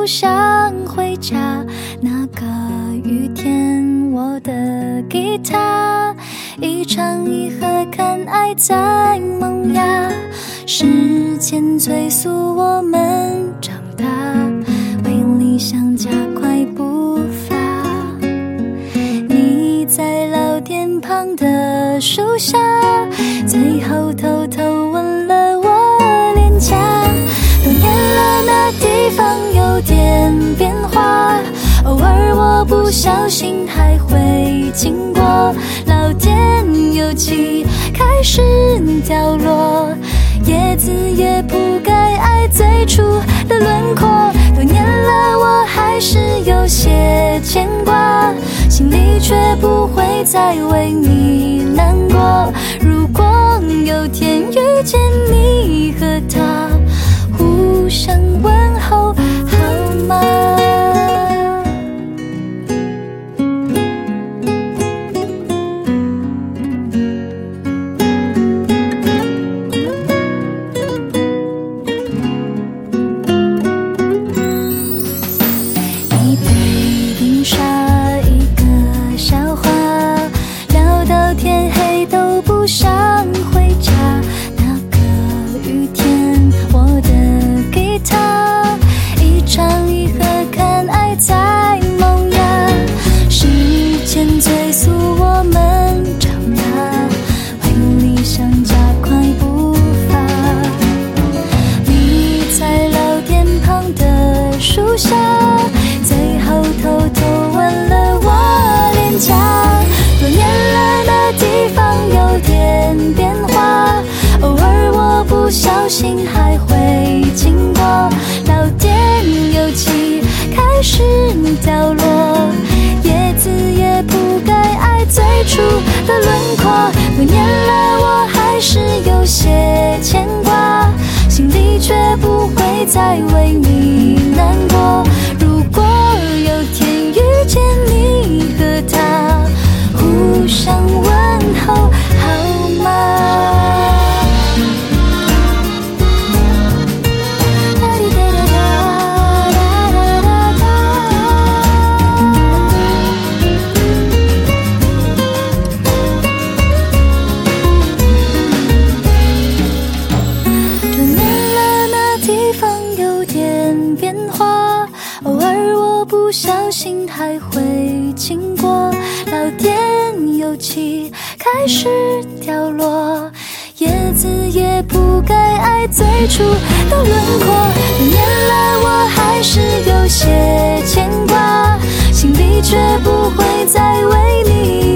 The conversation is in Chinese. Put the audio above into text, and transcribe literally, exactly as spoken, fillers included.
不想回家。那个雨天，我的吉他一唱一和，看爱在萌芽。时间催促我们长大，为理想加快步伐。你在老店旁的树下，最后偷偷吻了我脸颊。多年了，那地方有点变化，偶尔我不小心还会经过。老店油漆开始掉落，叶子也不该爱最初的轮廓。多年了，我还是有些牵挂，心里却不会再为你难过。如果有天遇见你和他，互相问候好吗？一杯冰沙，一个笑话，聊到天黑都不想回家。那个雨天，我的吉他一唱一和，看爱在萌芽。时间催促我们长大，为理想加快步伐。你在老店旁的树下，最后偷偷吻了我脸颊。多年了，那地方有点变化，偶尔我不小心还会经过。老店油漆开始掉落，叶子也不该爱最初的轮廓。多年了，我还是有些牵挂，心里却不会再为你难过。如果有天遇见你和他，互相问候好吗？多年了，那地方有点变化，偶尔我不小心还会经过。老店油漆开始掉落，叶子也不该爱最初的轮廓。多年了，我还是有些牵挂，心里却不会再为你